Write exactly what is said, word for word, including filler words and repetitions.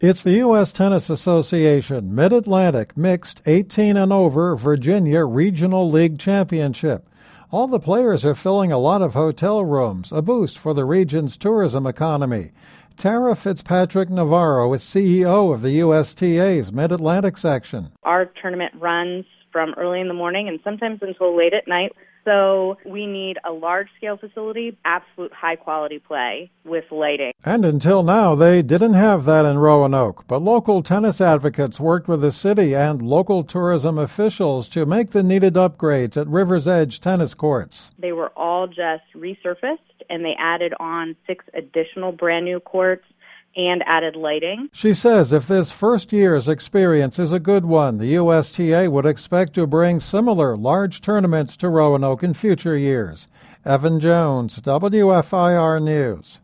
It's the U S Tennis Association Mid-Atlantic Mixed eighteen and over Virginia Regional League Championship. All the players are filling a lot of hotel rooms, a boost for the region's tourism economy. Tara Fitzpatrick Navarro is C E O of the U S T A's Mid-Atlantic section. Our tournament runs from early in the morning and sometimes until late at night. So we need a large-scale facility, absolute high-quality play with lighting. And until now, they didn't have that in Roanoke, but local tennis advocates worked with the city and local tourism officials to make the needed upgrades at River's Edge tennis courts. They were all just resurfaced, and they added on six additional brand-new courts and added lighting. She says if this first year's experience is a good one, the U S T A would expect to bring similar large tournaments to Roanoke in future years. Evan Jones, W F I R News.